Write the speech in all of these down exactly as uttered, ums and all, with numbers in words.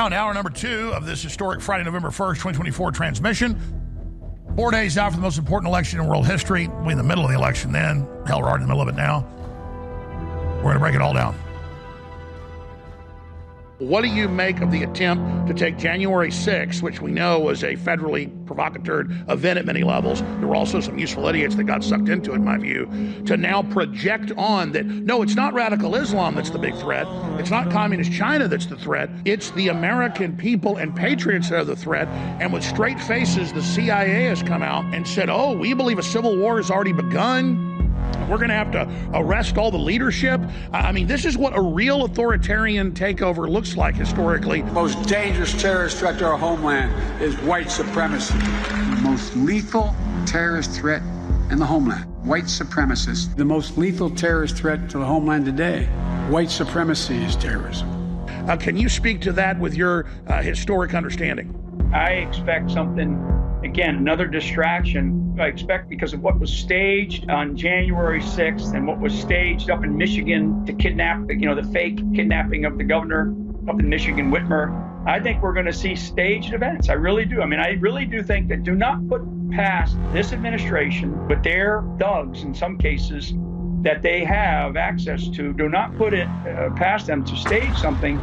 in hour number two of this historic Friday, November first, twenty twenty-four transmission. Four days out from the most important election in world history. We're in the middle of the election then. Hell, we're already in the middle of it now. We're going to break it all down. What do you make of the attempt to take January sixth, which we know was a federally provocateur event at many levels? There were also some useful idiots that got sucked into it, in my view, to now project on that, no, it's not radical Islam that's the big threat. It's not communist China that's the threat. It's the American people and patriots that are the threat. And with straight faces, the C I A has come out and said, oh, we believe a civil war has already begun. We're going to have to arrest all the leadership. I mean, this is what a real authoritarian takeover looks like historically. The most dangerous terrorist threat to our homeland is white supremacy. The most lethal terrorist threat in the homeland, white supremacists. The most lethal terrorist threat to the homeland today, white supremacy is terrorism. Uh, can you speak to that with your uh, historic understanding? I expect something, again, another distraction. I expect because of what was staged on January sixth and what was staged up in Michigan to kidnap, you know, the fake kidnapping of the governor up in Michigan, Whitmer. I think we're going to see staged events. I really do. I mean, I really do think that do not put past this administration with their thugs in some cases that they have access to, do not put it uh, past them to stage something.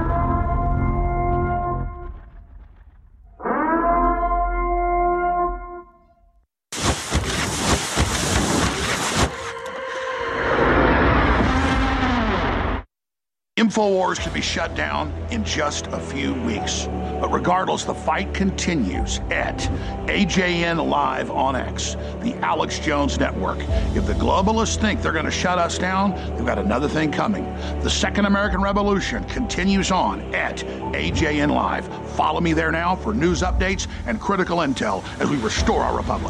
InfoWars can be shut down in just a few weeks. But regardless, the fight continues at A J N Live on X, the Alex Jones Network. If the globalists think they're going to shut us down, they've got another thing coming. The Second American Revolution continues on at A J N Live. Follow me there now for news updates and critical intel as we restore our republic.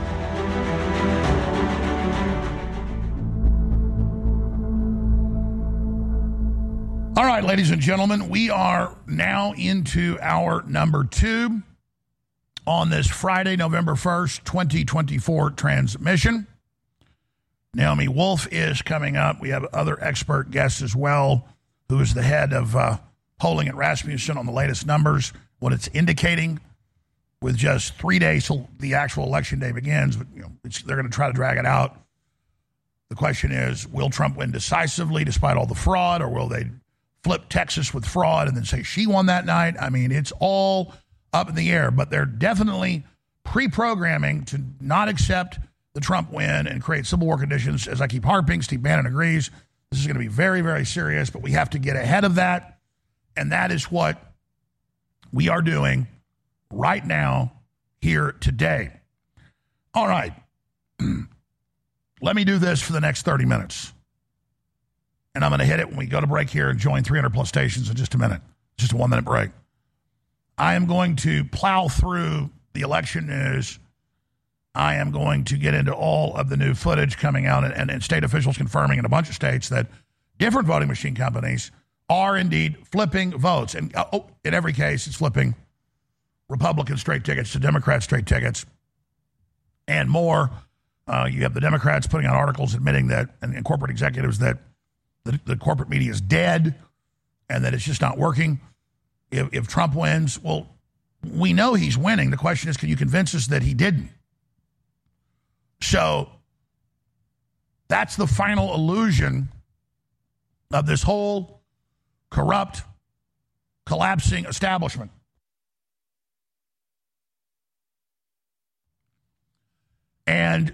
All right, ladies and gentlemen, we are now into our number two on this Friday, November first, twenty twenty-four transmission. Naomi Wolf is coming up. We have other expert guests as well, who is the head of uh, polling at Rasmussen on the latest numbers, what it's indicating with just three days till the actual election day begins. But you know, it's, they're going to try to drag it out. The question is, will Trump win decisively despite all the fraud, or will they flip Texas with fraud and then say she won that night? I mean, it's all up in the air, but they're definitely pre-programming to not accept the Trump win and create civil war conditions. As I keep harping, Steve Bannon agrees. This is going to be very, very serious, but we have to get ahead of that, and that is what we are doing right now here today. All right. Let me do this for the next thirty minutes. And I'm going to hit it when we go to break here and join three hundred plus stations in just a minute. Just a one-minute break. I am going to plow through the election news. I am going to get into all of the new footage coming out and, and, and state officials confirming in a bunch of states that different voting machine companies are indeed flipping votes. And oh, in every case, it's flipping Republican straight tickets to Democrat straight tickets and more. Uh, you have the Democrats putting out articles admitting that, and, and corporate executives, that The, the corporate media is dead and that it's just not working. If, if Trump wins, well, we know he's winning. The question is, can you convince us that he didn't? So that's the final illusion of this whole corrupt, collapsing establishment. And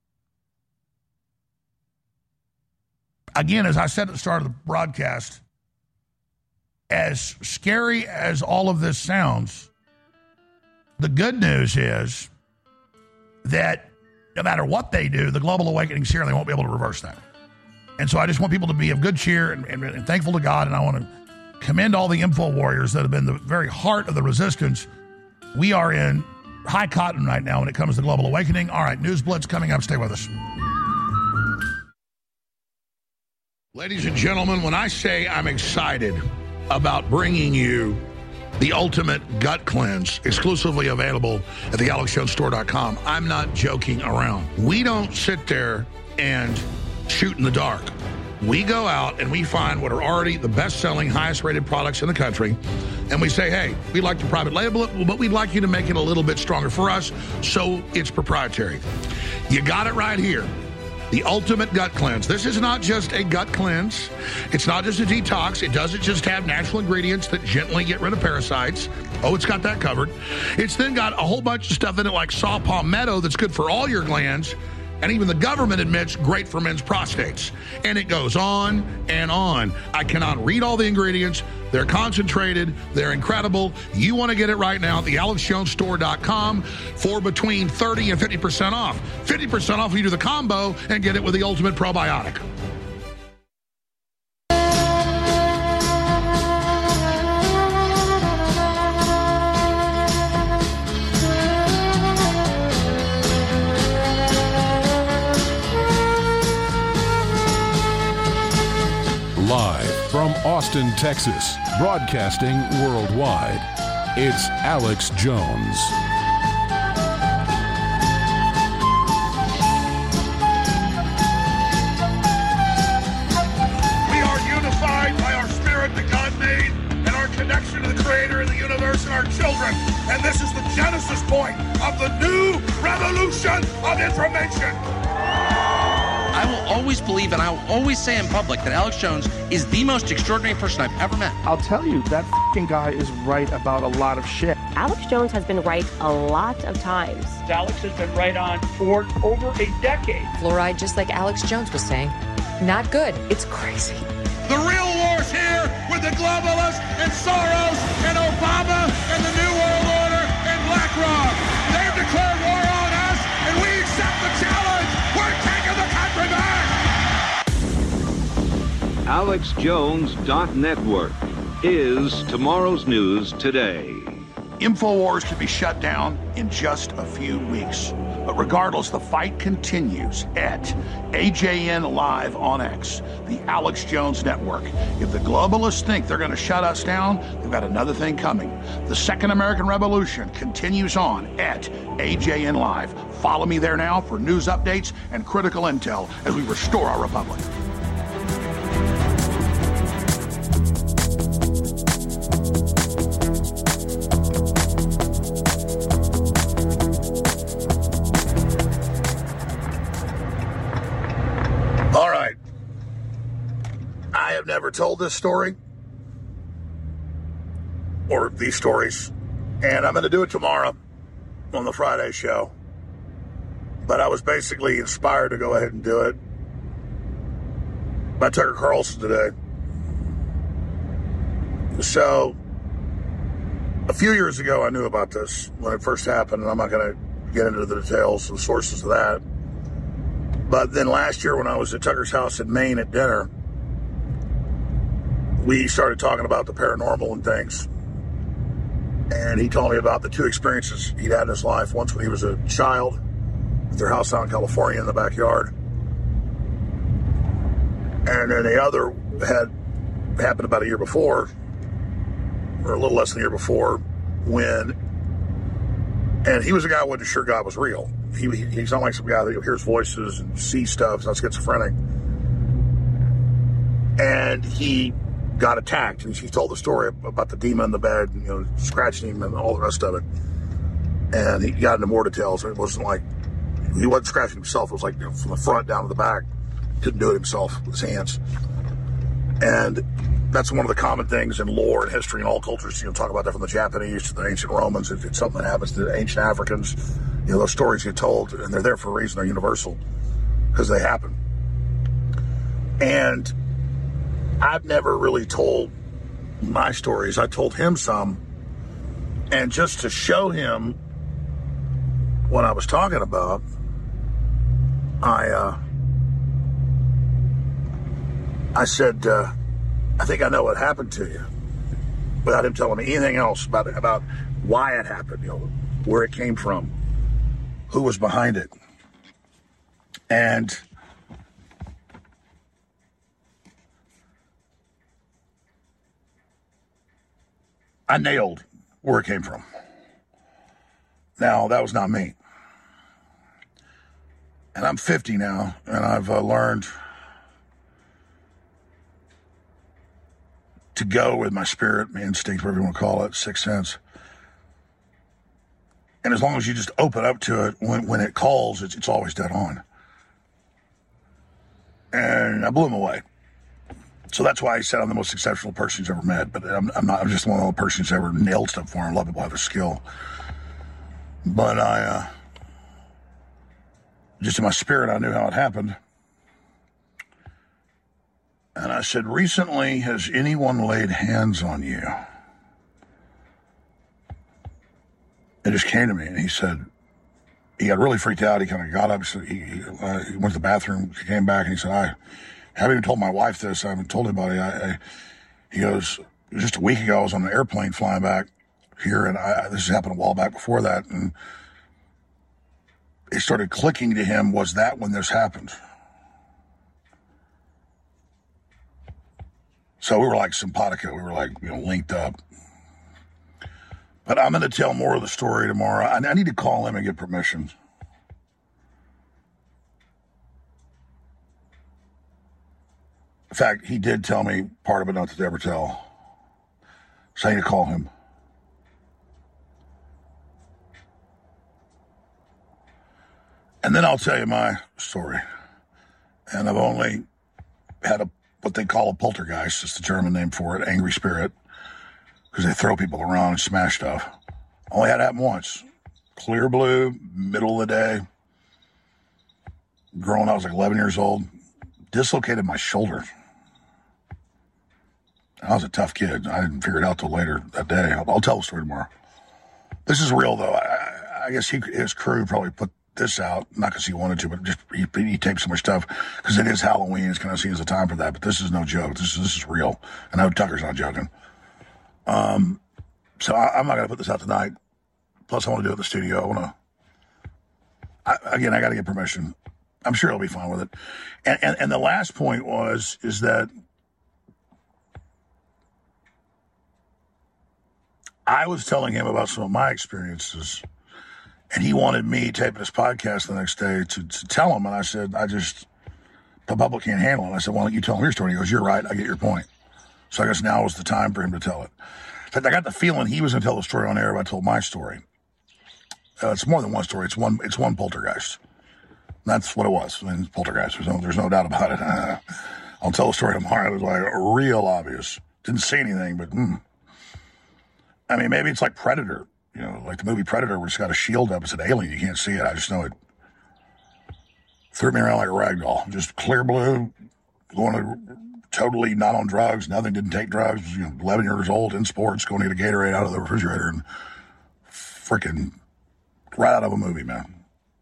again, as I said at the start of the broadcast, as scary as all of this sounds, the good news is that no matter what they do, the global awakening is here and they won't be able to reverse that. And so I just want people to be of good cheer and, and, and thankful to God, and I want to commend all the info warriors that have been the very heart of the resistance. We are in high cotton right now when it comes to global awakening. All right, News Blitz coming up. Stay with us. Ladies and gentlemen, when I say I'm excited about bringing you the ultimate gut cleanse, exclusively available at the alex jones store dot com, I'm not joking around. We don't sit there and shoot in the dark. We go out and we find what are already the best-selling, highest-rated products in the country and we say, hey, we'd like to private label it, but we'd like you to make it a little bit stronger for us, so it's proprietary. You got it right here. The ultimate gut cleanse. This is not just a gut cleanse. It's not just a detox. It doesn't just have natural ingredients that gently get rid of parasites. Oh, it's got that covered. It's then got a whole bunch of stuff in it like saw palmetto that's good for all your glands. And even the government admits great for men's prostates. And it goes on and on. I cannot read all the ingredients. They're concentrated. They're incredible. You want to get it right now at the alex jones store dot com for between thirty and fifty percent off. fifty percent off if you do the combo and get it with the ultimate probiotic. Live from Austin, Texas, broadcasting worldwide, it's Alex Jones. We are unified by our spirit that God made and our connection to the Creator and the universe and our children. And this is the genesis point of the new revolution of information. I will always believe and I will always say in public that Alex Jones is the most extraordinary person I've ever met. I'll tell you, that f***ing guy is right about a lot of shit. Alex Jones has been right a lot of times. Alex has been right on for over a decade. Fluoride, just like Alex Jones was saying, not good. It's crazy. The real war's here with the globalists and Soros and Obama and the New World Order and BlackRock. They've declared war on us, and we accept the challenge. We're taking the country back. alex jones dot network is tomorrow's news today. InfoWars could be shut down in just a few weeks. But regardless, the fight continues at A J N Live on X, the Alex Jones Network. If the globalists think they're going to shut us down, they've got another thing coming. The Second American Revolution continues on at A J N Live. Follow me there now for news updates and critical intel as we restore our republic. Never told this story or these stories, and I'm going to do it tomorrow on the Friday show, but I was basically inspired to go ahead and do it by Tucker Carlson today. So a few years ago I knew about this when it first happened, and I'm not going to get into the details and the sources of that, but then last year when I was at Tucker's house in Maine at dinner, we started talking about the paranormal and things. And he told me about the two experiences he'd had in his life. Once when he was a child at their house out in California in the backyard. And then the other had happened about a year before, or a little less than a year before, when, and he was a guy who wasn't sure God was real. He, he He's not like some guy that hears voices and sees stuff. He's not schizophrenic. And he got attacked, and she told the story about the demon in the bed, you know, scratching him and all the rest of it. And he got into more details. It wasn't like, he wasn't scratching himself. It was like, you know, from the front down to the back. Couldn't do it himself with his hands. And that's one of the common things in lore and history in all cultures. You know, talk about that from the Japanese to the ancient Romans. If it's something that happens to the ancient Africans, you know, those stories get told, and they're there for a reason. They're universal because they happen. And I've never really told my stories. I told him some. And just to show him what I was talking about, I uh, I said, uh, I think I know what happened to you, without him telling me anything else about it, about why it happened, you know, where it came from, who was behind it. And I nailed where it came from. Now, that was not me. And I'm fifty now, and I've uh, learned to go with my spirit, my instinct, whatever you want to call it, sixth sense. And as long as you just open up to it, when, when it calls, it's, it's always dead on. And I blew him away. So that's why I said I'm the most exceptional person he's ever met. But I'm, I'm not. I'm just one of the persons who's ever nailed stuff for him. A lot of people have a skill. But I, uh, just in my spirit, I knew how it happened. And I said, recently, has anyone laid hands on you? It just came to me, and he said, he got really freaked out. He kind of got up, so he, he, uh, he went to the bathroom, he came back, and he said, I haven't even told my wife this, I haven't told anybody. I, I, he goes, just a week ago, I was on an airplane flying back here, and I, this happened a while back before that, and it started clicking to him, was that when this happened? So we were like simpatico, we were like, you know, linked up. But I'm going to tell more of the story tomorrow. I, I need to call him and get permission. In fact, he did tell me part of it not to ever tell. So I need to call him. And then I'll tell you my story. And I've only had a what they call a poltergeist. It's the German name for it, angry spirit. Because they throw people around and smash stuff. Only had it happen once. Clear blue, middle of the day. Girl, when I was like eleven years old, dislocated my shoulder. I was a tough kid. I didn't figure it out till later that day. I'll, I'll tell the story tomorrow. This is real, though. I, I guess he, his crew probably put this out, not because he wanted to, but just he, he taped so much stuff because it is Halloween. It's kind of seen as a time for that, but this is no joke. This is this is real. And I know Tucker's not joking. Um, so I, I'm not going to put this out tonight. Plus, I want to do it in the studio. I want to, I, again, I got to get permission. I'm sure he'll be fine with it. And, and, and the last point was, is that I was telling him about some of my experiences, and he wanted me taping his podcast the next day to, to tell him. And I said, I just, the public can't handle it. And I said, why don't you tell him your story? And he goes, you're right. I get your point. So I guess now is the time for him to tell it. In fact, I got the feeling he was going to tell the story on air if I told my story. Uh, it's more than one story. It's one It's one poltergeist. That's what it was. I mean, poltergeist. There's no, there's no doubt about it. Uh, I'll tell the story tomorrow. It was like real obvious. Didn't say anything, but hmm. I mean, maybe it's like Predator. You know, like the movie Predator where it's got a shield up. It's an alien. You can't see it. I just know it threw me around like a rag doll. Just clear blue, going to... Totally not on drugs. Nothing. Didn't take drugs. You know, eleven years old in sports, going to get a Gatorade out of the refrigerator and freaking right out of a movie, man.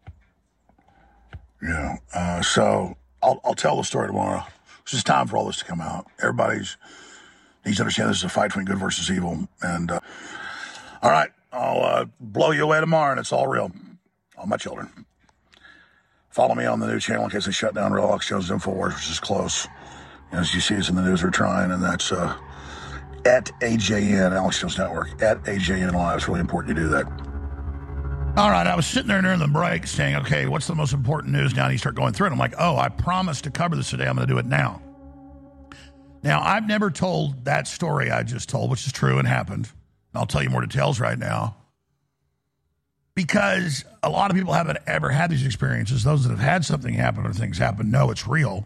You know, uh, so I'll, I'll tell the story tomorrow. It's just time for all this to come out. Everybody's needs to understand this is a fight between good versus evil. And uh, all right, I'll uh, blow you away tomorrow, and it's all real. All my children. Follow me on the new channel in case they shut down Real Alex Jones InfoWars, which is close. As you see, it's in the news, we're trying, and that's uh, at A J N, Alex Jones Network, at A J N Live. It's really important you do that. All right, I was sitting there during the break saying, okay, what's the most important news now? And you start going through it. I'm like, oh, I promised to cover this today. I'm going to do it now. Now, I've never told that story I just told, which is true and happened. And I'll tell you more details right now. Because a lot of people haven't ever had these experiences. Those that have had something happen or things happen know it's real.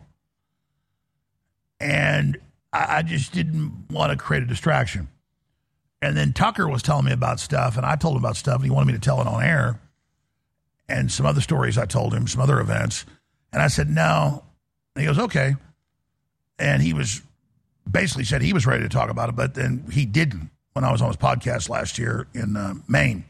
And I just didn't want to create a distraction. And then Tucker was telling me about stuff, and I told him about stuff, and he wanted me to tell it on air. And some other stories I told him, some other events. And I said, no. And he goes, okay. And he was basically said he was ready to talk about it, but then he didn't when I was on his podcast last year in uh, Maine.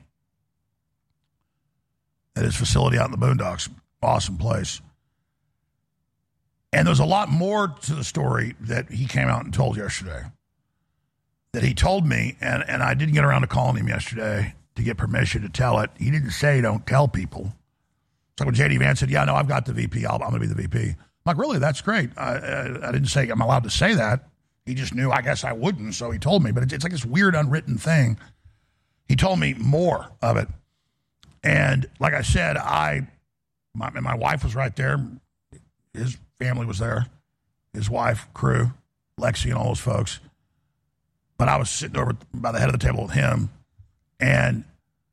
At his facility out in the boondocks. Awesome place. And there's a lot more to the story that he came out and told yesterday. That he told me, and, and I didn't get around to calling him yesterday to get permission to tell it. He didn't say don't tell people. So when J D Vance said, yeah, no, I've got the V P. I'll, I'm going to be the V P. I'm like, really? That's great. I, I, I didn't say I'm allowed to say that. He just knew I guess I wouldn't, so he told me. But it's, it's like this weird unwritten thing. He told me more of it. And like I said, I my, my wife was right there. His family was there. His wife, crew, Lexi, and all those folks. But I was sitting over by the head of the table with him, and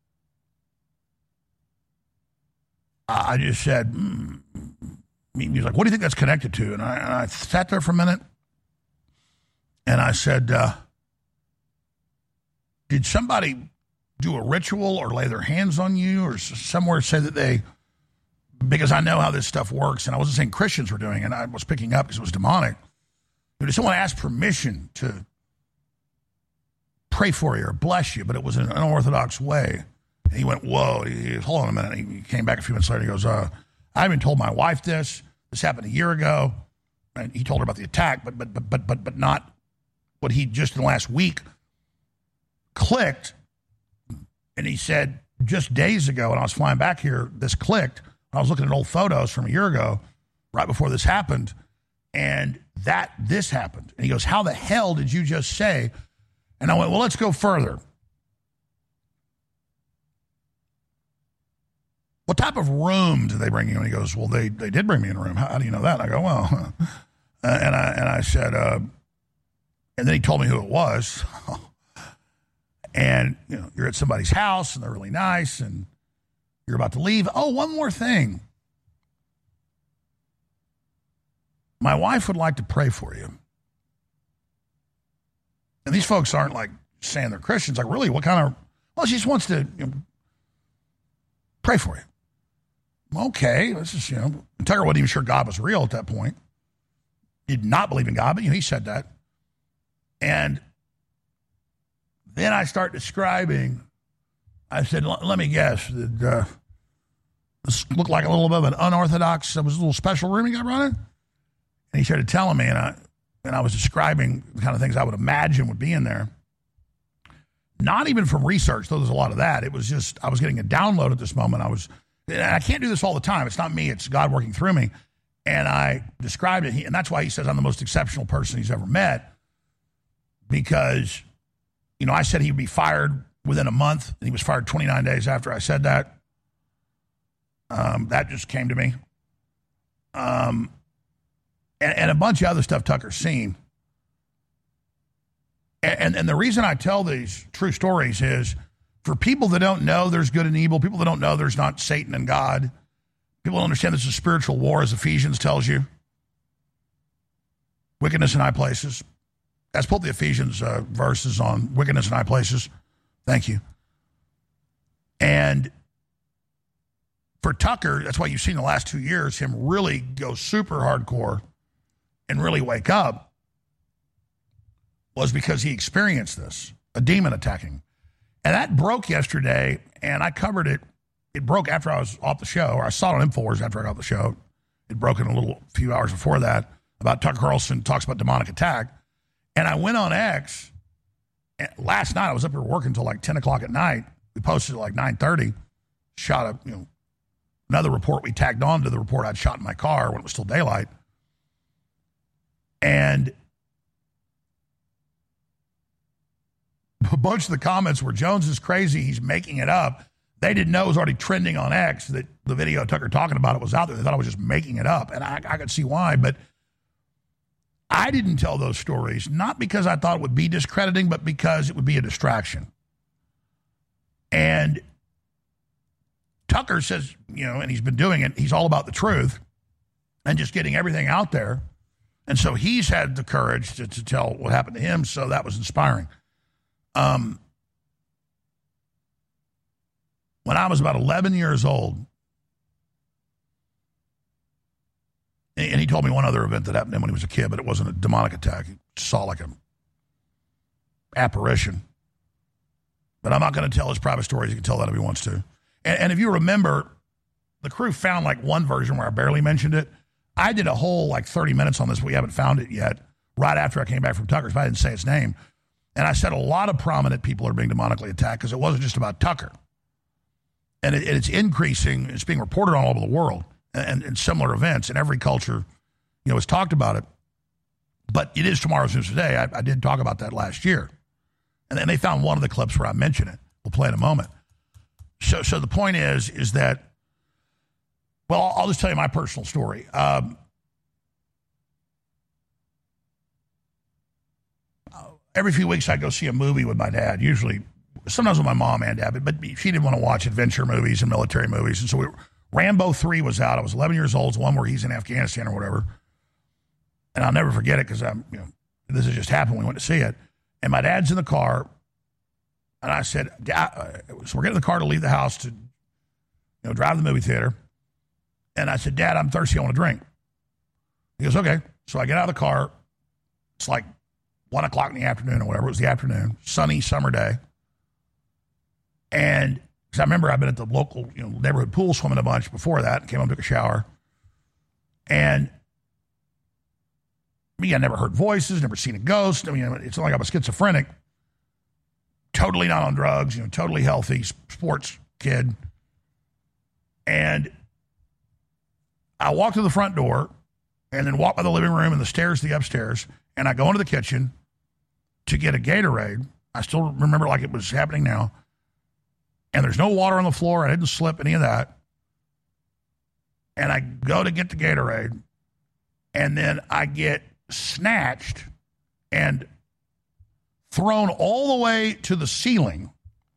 I just said, mm. He was like, what do you think that's connected to? And I, and I sat there for a minute, and I said, uh, did somebody do a ritual or lay their hands on you or somewhere say that they, because I know how this stuff works, and I wasn't saying Christians were doing it, I was picking up because it was demonic. Did someone ask permission to pray for you or bless you, but it was in an unorthodox way? And he went, whoa, he, hold on a minute. He came back a few minutes later, he goes, uh, I haven't told my wife this. This happened a year ago. And he told her about the attack, but but but but but but not what he just in the last week clicked. And he said, just days ago, when I was flying back here, this clicked. I was looking at old photos from a year ago, right before this happened, and that this happened. And he goes, how the hell did you just say? And I went, well, let's go further. What type of room did they bring you in? He goes, well, they, they did bring me in a room. How, how do you know that? And I go, well, uh, and I and I said, uh, and then he told me who it was. And, you know, you're at somebody's house, and they're really nice, and you're about to leave. Oh, one more thing. My wife would like to pray for you. And these folks aren't like saying they're Christians. Like, really, what kind of, well, she just wants to, you know, pray for you. Okay, this is, you know, Tucker wasn't even sure God was real at that point. He did not believe in God, but, you know, he said that. And then I start describing, I said, let me guess, did uh, this look like a little bit of an unorthodox, it was a little special room he got running? And he started telling me, and I, and I was describing the kind of things I would imagine would be in there. Not even from research, though there's a lot of that. It was just, I was getting a download at this moment. I was, and I can't do this all the time. It's not me, it's God working through me. And I described it, and that's why he says I'm the most exceptional person he's ever met. Because, you know, I said he'd be fired within a month, and he was fired twenty-nine days after I said that. Um, that just came to me. Um, and, and a bunch of other stuff Tucker's seen. And, and the reason I tell these true stories is for people that don't know there's good and evil, people that don't know there's not Satan and God, people don't understand this is a spiritual war, as Ephesians tells you. Wickedness in high places. Let's pull up the Ephesians uh, verses on wickedness in high places. Thank you. And for Tucker, that's why you've seen the last two years him really go super hardcore and really wake up, was because he experienced this, a demon attacking. And that broke yesterday, and I covered it. It broke after I was off the show, or I saw it on InfoWars after I got off the show. It broke in a little few hours before that, about Tucker Carlson talks about demonic attack. And I went on X, and last night I was up here working until like ten o'clock at night. We posted at like nine thirty, shot a, you know, another report we tagged on to the report I'd shot in my car when it was still daylight. And a bunch of the comments were, Jones is crazy, he's making it up. They didn't know it was already trending on X, that the video of Tucker talking about it was out there. They thought I was just making it up. And I, I could see why, but I didn't tell those stories, not because I thought it would be discrediting, but because it would be a distraction. And Tucker says, you know, and he's been doing it, he's all about the truth and just getting everything out there. And so he's had the courage to, to tell what happened to him, so that was inspiring. Um, when I was about eleven years old, and he told me one other event that happened to him when he was a kid, but it wasn't a demonic attack. He saw like an apparition. But I'm not going to tell his private stories. He can tell that if he wants to. And, and if you remember, the crew found like one version where I barely mentioned it. I did a whole like thirty minutes on this. We haven't found it yet, right after I came back from Tucker's, but I didn't say his name. And I said a lot of prominent people are being demonically attacked because it wasn't just about Tucker. And it, it's increasing. It's being reported all over the world. And, and similar events in every culture, you know, has talked about it. But it is tomorrow's news today. I, I did talk about that last year. And then they found one of the clips where I mention it. We'll play in a moment. So so the point is, is that, well, I'll, I'll just tell you my personal story. Um, every few weeks I'd go see a movie with my dad, usually, sometimes with my mom and dad, but, but she didn't want to watch adventure movies and military movies. And so we, Rambo three was out. I was eleven years old. It's the one where he's in Afghanistan or whatever. And I'll never forget it because I'm, you know, this has just happened. We went to see it. And my dad's in the car. And I said, Dad, so we're getting in the car to leave the house to, you know, drive to the movie theater. And I said, Dad, I'm thirsty. I want to drink. He goes, okay. So I get out of the car. It's like one o'clock in the afternoon or whatever. It was the afternoon, sunny summer day. And because I remember I've been at the local, you know, neighborhood pool swimming a bunch before that. Came home, took a shower. And me, I never heard voices, never seen a ghost. I mean, it's not like I'm a schizophrenic. Totally not on drugs, you know, totally healthy, sports kid. And I walk to the front door and then walk by the living room and the stairs to the upstairs. And I go into the kitchen to get a Gatorade. I still remember like it was happening now. And there's no water on the floor. I didn't slip any of that. And I go to get the Gatorade. And then I get snatched and thrown all the way to the ceiling.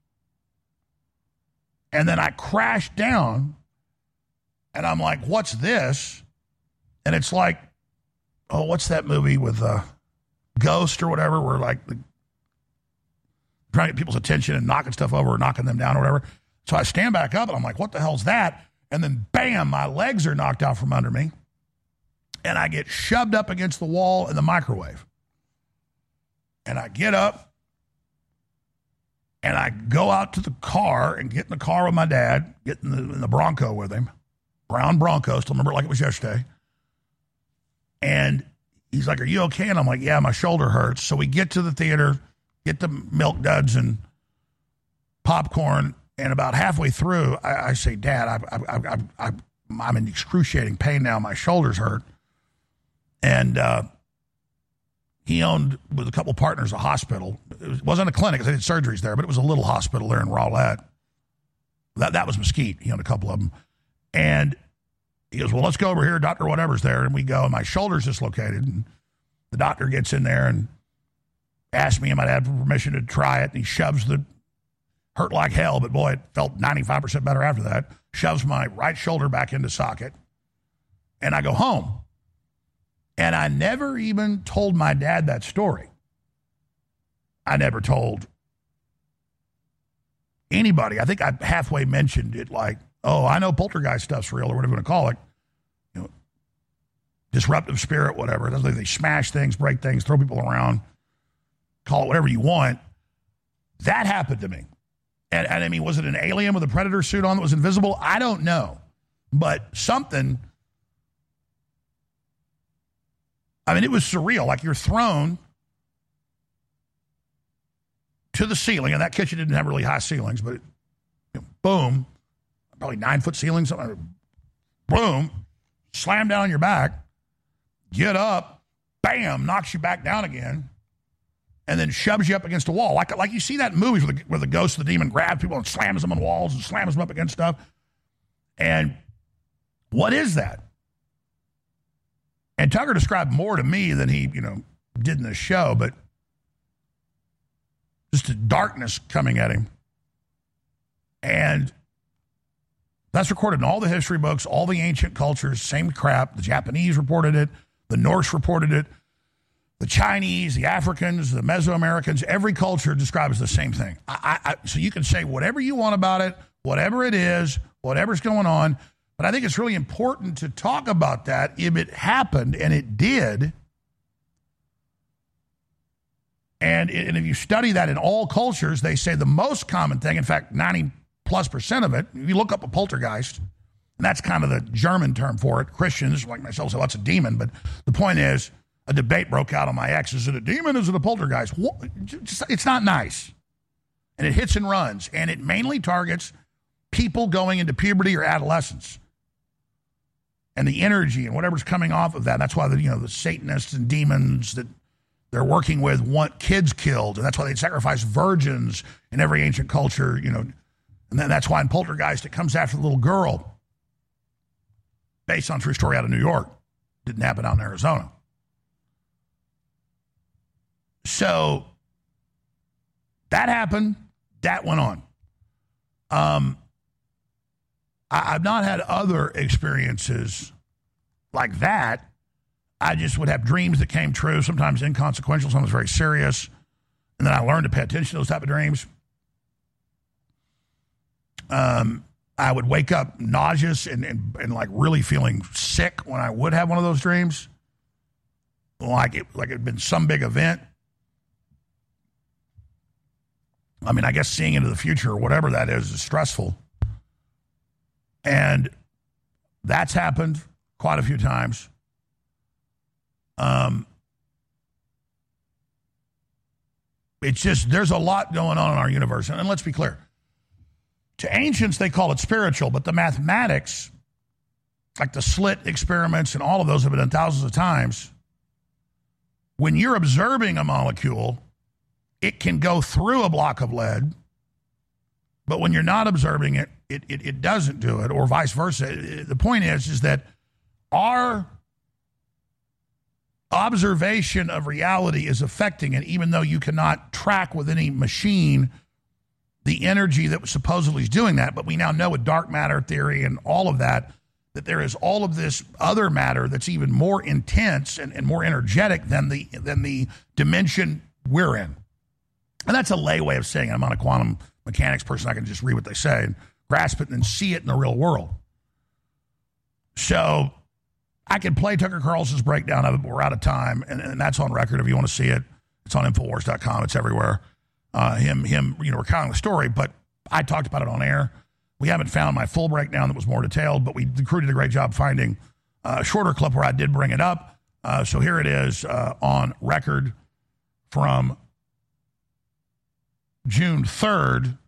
And then I crash down. And I'm like, what's this? And it's like, oh, what's that movie with uh, Ghost or whatever, where like the, trying to get people's attention and knocking stuff over or knocking them down or whatever. So I stand back up and I'm like, what the hell's that? And then bam, my legs are knocked out from under me. And I get shoved up against the wall in the microwave. And I get up and I go out to the car and get in the car with my dad, get in the, in the Bronco with him. Brown Bronco, still remember it like it was yesterday. And he's like, are you okay? And I'm like, yeah, my shoulder hurts. So we get to the theater, get the Milk Duds and popcorn. And about halfway through, I, I say, Dad, I, I, I, I, I'm in excruciating pain now. My shoulders hurt. And uh, he owned, with a couple partners, a hospital. It wasn't a clinic because they did surgeries there, but it was a little hospital there in Rowlett. That, that was Mesquite. He owned a couple of them. And he goes, well, let's go over here. Doctor whatever's there. And we go, and my shoulder's dislocated. And the doctor gets in there and asks me and my dad for permission to try it. And he shoves the, hurt like hell, but boy, it felt ninety-five percent better after that. Shoves my right shoulder back into socket. And I go home. And I never even told my dad that story. I never told anybody. I think I halfway mentioned it like, oh, I know poltergeist stuff's real or whatever you want to call it. You know, disruptive spirit, whatever. They smash things, break things, throw people around, call it whatever you want. That happened to me. And, and I mean, was it an alien with a predator suit on that was invisible? I don't know. But something, I mean, it was surreal. Like you're thrown to the ceiling, and that kitchen didn't have really high ceilings, but it, you know, boom, probably nine foot ceilings, something, boom, slam down on your back, get up, bam, knocks you back down again, and then shoves you up against a wall. Like, like you see that in movies where the, where the ghost of the demon grabs people and slams them on walls and slams them up against stuff. And what is that? And Tucker described more to me than he, you know, did in the show, but just the darkness coming at him. And that's recorded in all the history books, all the ancient cultures, same crap. The Japanese reported it. The Norse reported it. The Chinese, the Africans, the Mesoamericans, every culture describes the same thing. I, I, so you can say whatever you want about it, whatever it is, whatever's going on. But I think it's really important to talk about that if it happened, and it did. And, and if you study that in all cultures, they say the most common thing, in fact, ninety plus percent of it, if you look up a poltergeist, and that's kind of the German term for it, Christians like myself say, well, that's a demon. But the point is, a debate broke out on my ex. Is it a demon? Is it a poltergeist? It's not nice. And it hits and runs. And it mainly targets people going into puberty or adolescence. And the energy and whatever's coming off of that. That's why the, you know, the Satanists and demons that they're working with want kids killed. And that's why they sacrifice virgins in every ancient culture, you know. And then that's why in Poltergeist it comes after the little girl. Based on a true story out of New York. Didn't happen out in Arizona. So that happened. That went on. Um, I, I've not had other experiences like that. I just would have dreams that came true, sometimes inconsequential, sometimes very serious. And then I learned to pay attention to those type of dreams. Um, I would wake up nauseous and, and, and like really feeling sick when I would have one of those dreams. Like it, like it had been some big event. I mean, I guess seeing into the future or whatever that is is stressful. And that's happened quite a few times. Um, it's just, there's a lot going on in our universe. And, and let's be clear. To ancients, they call it spiritual, but the mathematics, like the slit experiments and all of those have been done thousands of times. When you're observing a molecule, it can go through a block of lead, but when you're not observing it, it, it, it doesn't do it, or vice versa. The point is, is that our observation of reality is affecting it, even though you cannot track with any machine the energy that supposedly is doing that. But we now know with dark matter theory and all of that, that there is all of this other matter that's even more intense and, and more energetic than the than the dimension we're in. And that's a lay way of saying it. I'm not a quantum mechanics person. I can just read what they say and grasp it and see it in the real world. So I could play Tucker Carlson's breakdown of it, but we're out of time. And, and that's on record if you want to see it. It's on Infowars dot com. It's everywhere. Uh, him, him, you know, recounting the story. But I talked about it on air. We haven't found my full breakdown that was more detailed, but we, the crew did a great job finding a shorter clip where I did bring it up. Uh, so here it is uh, on record from June third. And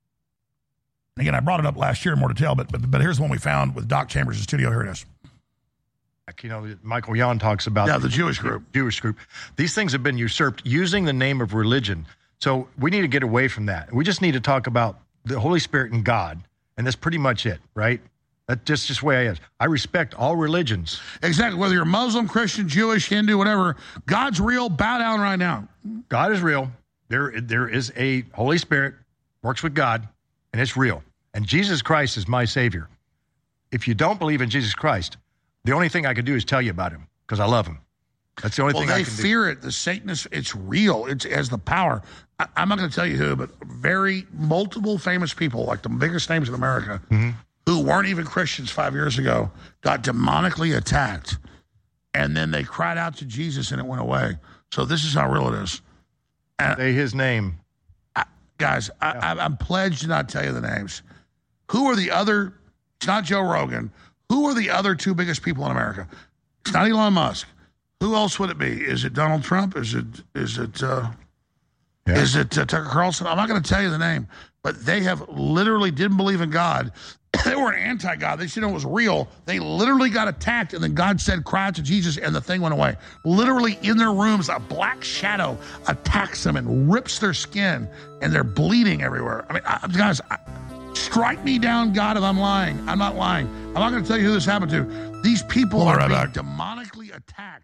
again, I brought it up last year in more detail, but, but but here's the one we found with Doc Chambers in studio. Here it is. You know, Michael Yon talks about yeah, the, the Jewish group. Jewish group. These things have been usurped using the name of religion. So we need to get away from that. We just need to talk about the Holy Spirit and God, and that's pretty much it, right? That's just, just the way I is. I respect all religions. Exactly. Whether you're Muslim, Christian, Jewish, Hindu, whatever, God's real. Bow down right now. God is real. There, there is a Holy Spirit, works with God, and it's real. And Jesus Christ is my Savior. If you don't believe in Jesus Christ, the only thing I can do is tell you about him because I love him. That's the only well, thing I can do. Well, they fear it. The Satanists, it's real. It's, it has the power. I, I'm not going to tell you who, but very multiple famous people, like the biggest names in America, mm-hmm. who weren't even Christians five years ago, got demonically attacked. And then they cried out to Jesus and it went away. So this is how real it is. And Say his name. I, guys, I, yeah. I, I'm pledged to not tell you the names. Who are the other, it's not Joe Rogan, who are the other two biggest people in America? It's not Elon Musk. Who else would it be? Is it Donald Trump? Is it is it uh, yeah. is it uh, Tucker Carlson? I'm not going to tell you the name, but they have literally didn't believe in God. They were an anti-God. They didn't know it was real. They literally got attacked, and then God said, "Cry out to Jesus," and the thing went away. Literally in their rooms, a black shadow attacks them and rips their skin, and they're bleeding everywhere. I mean, I, guys, I, strike me down, God, if I'm lying. I'm not lying. I'm not going to tell you who this happened to. These people are being demonically attacked.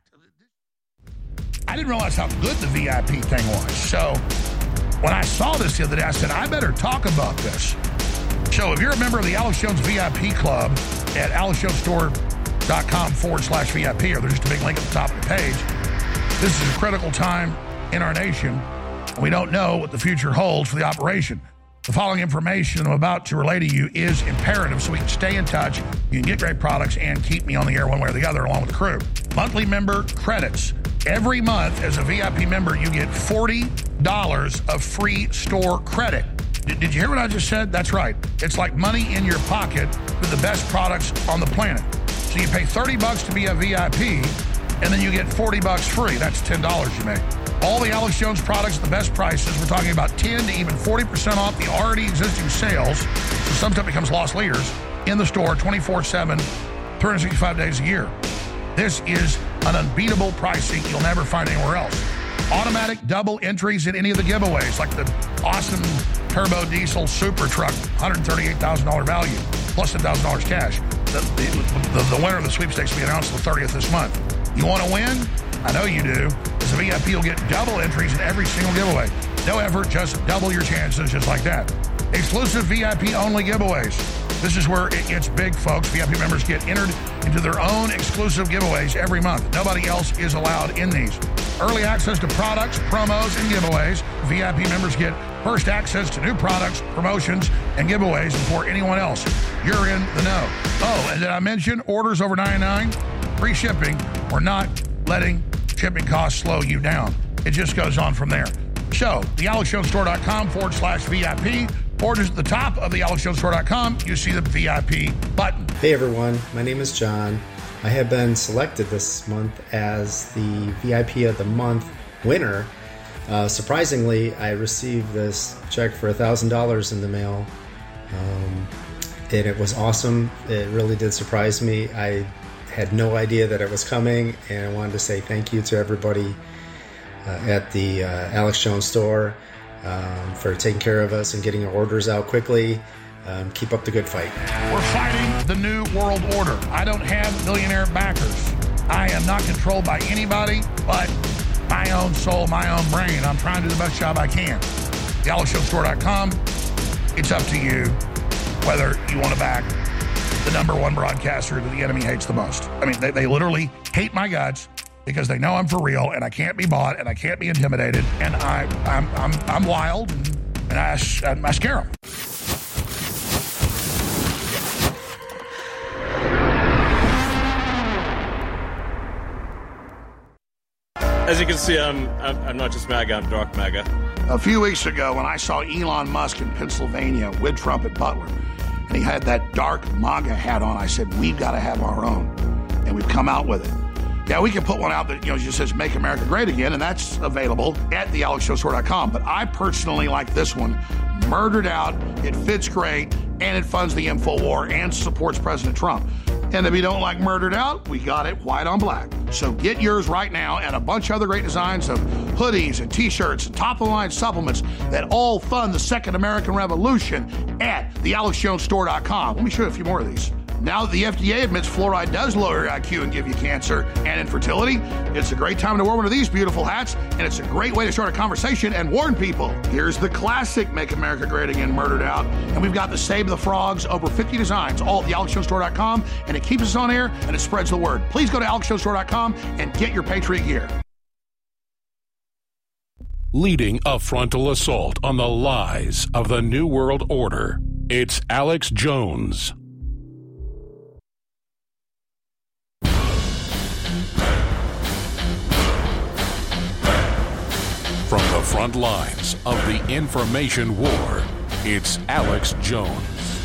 I didn't realize how good the V I P thing was. So when I saw this the other day, I said, I better talk about this. So if you're a member of the Alex Jones V I P Club at alex jones store dot com forward slash V I P, or there's just a big link at the top of the page, this is a critical time in our nation. We don't know what the future holds for the operation. The following information I'm about to relay to you is imperative so we can stay in touch, you can get great products, and keep me on the air one way or the other along with the crew. Monthly member credits. Every month as a V I P member, you get forty dollars of free store credit. Did, did you hear what I just said? That's right. It's like money in your pocket with the best products on the planet. So you pay thirty bucks to be a V I P, and then you get forty bucks free. That's ten dollars you make. All the Alex Jones products at the best prices. We're talking about ten to even forty percent off the already existing sales. So some stuff becomes lost leaders in the store twenty-four seven, three hundred sixty-five days a year. This is an unbeatable pricing you'll never find anywhere else. Automatic double entries in any of the giveaways, like the awesome turbo diesel super truck, one hundred thirty-eight thousand dollars value, plus ten thousand dollars cash. The, the, the, the winner of the sweepstakes will be announced the thirtieth this month. You want to win? I know you do. As a V I P, you'll get double entries in every single giveaway. No effort, just double your chances just like that. Exclusive V I P-only giveaways. This is where it gets big, folks. V I P members get entered into their own exclusive giveaways every month. Nobody else is allowed in these. Early access to products, promos, and giveaways. V I P members get first access to new products, promotions, and giveaways before anyone else. You're in the know. Oh, and did I mention orders over ninety-nine dollars? Free shipping. We're not letting shipping costs slow you down. It just goes on from there. So, the alex jones store dot com forward slash V I P. Or just at the top of the alex jones store dot com, you see the V I P button. Hey everyone, my name is John. I have been selected this month as the V I P of the Month winner. Uh, surprisingly, I received this check for one thousand dollars in the mail. Um, and it was awesome. It really did surprise me. I had no idea that it was coming, and I wanted to say thank you to everybody uh, at the uh, Alex Jones store um, for taking care of us and getting our orders out quickly. Um, keep up the good fight. We're fighting the new world order. I don't have millionaire backers. I am not controlled by anybody but my own soul, my own brain. I'm trying to do the best job I can. the alex jones store dot com. It's up to you whether you want to back the number one broadcaster that the enemy hates the most. I mean, they, they literally hate my guts because they know I'm for real and I can't be bought and I can't be intimidated, and I, I'm, I'm, I'm wild and, and I, I scare them. As you can see, I'm, I'm I'm not just MAGA, I'm dark MAGA. A few weeks ago, when I saw Elon Musk in Pennsylvania with Trump at Butler, and he had that dark MAGA hat on, I said, we've got to have our own. And we've come out with it. Yeah, we can put one out that, you know, just says Make America Great Again, and that's available at the alex jones store dot com. But I personally like this one. Murdered out, it fits great, and it funds the InfoWar and supports President Trump. And if you don't like Murdered Out, we got it white on black. So get yours right now, and a bunch of other great designs of hoodies and T-shirts and top-of-the-line supplements that all fund the Second American Revolution at the alex jones store dot com. Let me show you a few more of these. Now that the F D A admits fluoride does lower your I Q and give you cancer and infertility, it's a great time to wear one of these beautiful hats, and it's a great way to start a conversation and warn people. Here's the classic Make America Great Again Murdered Out, and we've got the Save the Frogs, over fifty designs, all at the alex jones store dot com, and it keeps us on air and it spreads the word. Please go to alex jones store dot com and get your Patriot gear. Leading a frontal assault on the lies of the New World Order, it's Alex Jones. From the front lines of the information war, it's Alex Jones.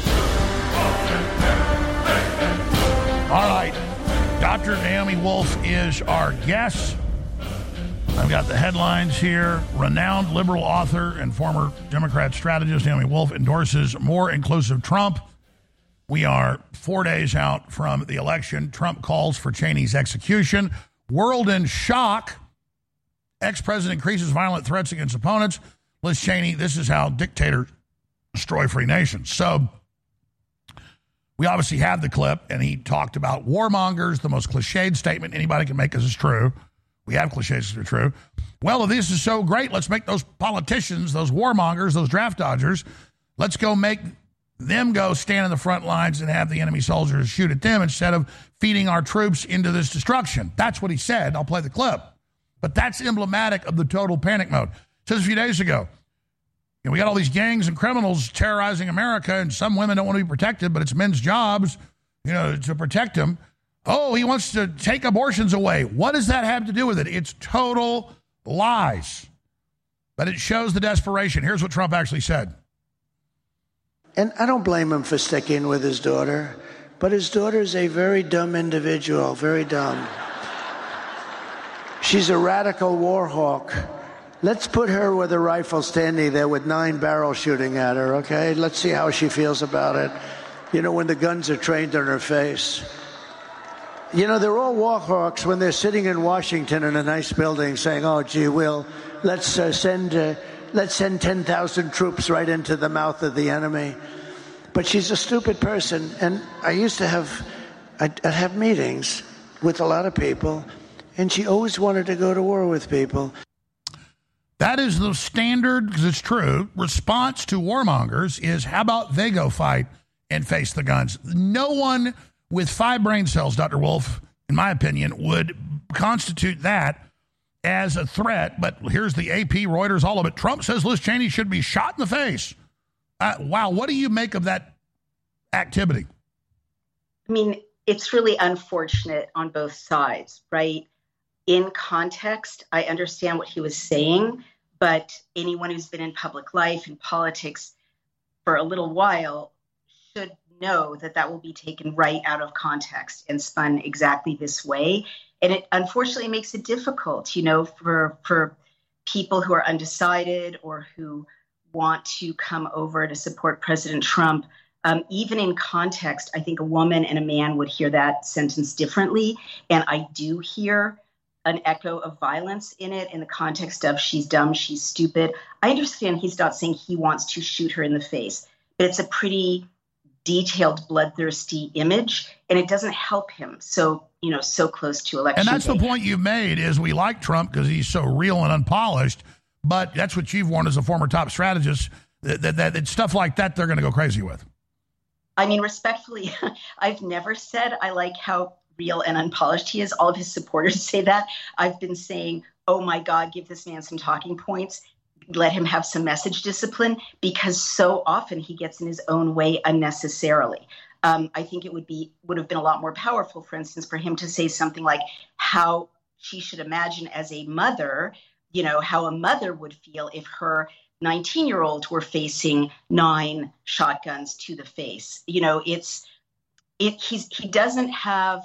All right, Doctor Naomi Wolf is our guest. I've got the headlines here. Renowned liberal author and former Democrat strategist Naomi Wolf endorses more inclusive Trump. We are four days out from the election. Trump calls for Cheney's execution. World in shock. Ex-president increases violent threats against opponents. Liz Cheney, this is how dictators destroy free nations. So we obviously have the clip, and he talked about warmongers, the most cliched statement anybody can make, because it's true. We have cliches that are true. Well, if this is so great, let's make those politicians, those warmongers, those draft dodgers, let's go make them go stand in the front lines and have the enemy soldiers shoot at them instead of feeding our troops into this destruction. That's what he said. I'll play the clip. But that's emblematic of the total panic mode. Says a few days ago, you know, we got all these gangs and criminals terrorizing America, and some women don't want to be protected, but it's men's jobs, you know, to protect them. Oh, he wants to take abortions away. What does that have to do with it? It's total lies. But it shows the desperation. Here's what Trump actually said. And I don't blame him for sticking with his daughter, but his daughter is a very dumb individual, very dumb. She's a radical war hawk. Let's put her with a rifle standing there with nine barrels shooting at her, okay? Let's see how she feels about it. You know, when the guns are trained on her face. You know, they're all war hawks when they're sitting in Washington in a nice building saying, oh, gee, Will, let's uh, send uh, let's send ten thousand troops right into the mouth of the enemy. But she's a stupid person. And I used to have, I'd, I'd have meetings with a lot of people, and she always wanted to go to war with people. That is the standard, because it's true, response to warmongers is, how about they go fight and face the guns? No one with five brain cells, Doctor Wolf, in my opinion, would constitute that as a threat. But here's the A P, Reuters, all of it. Trump says Liz Cheney should be shot in the face. Uh, wow, what do you make of that activity? I mean, it's really unfortunate on both sides, right? In context, I understand what he was saying, but anyone who's been in public life and politics for a little while should know that that will be taken right out of context and spun exactly this way. And it unfortunately makes it difficult, you know, for for people who are undecided or who want to come over to support President Trump. Um, even in context, I think a woman and a man would hear that sentence differently. And I do hear an echo of violence in it in the context of she's dumb, she's stupid. I understand he's not saying he wants to shoot her in the face, but it's a pretty detailed, bloodthirsty image, and it doesn't help him so, you know, so close to election And that's day. the point you made, is we like Trump because he's so real and unpolished, but that's what you've warned as a former top strategist, that, that, that it's stuff like that they're going to go crazy with. I mean, respectfully, I've never said I like how real and unpolished he is. All of his supporters say that. I've been saying, oh my God, give this man some talking points. Let him have some message discipline, because so often he gets in his own way unnecessarily. Um, I think it would be would have been a lot more powerful, for instance, for him to say something like how she should imagine as a mother, you know, how a mother would feel if her nineteen-year-old were facing nine shotguns to the face. You know, it's it. He's he doesn't have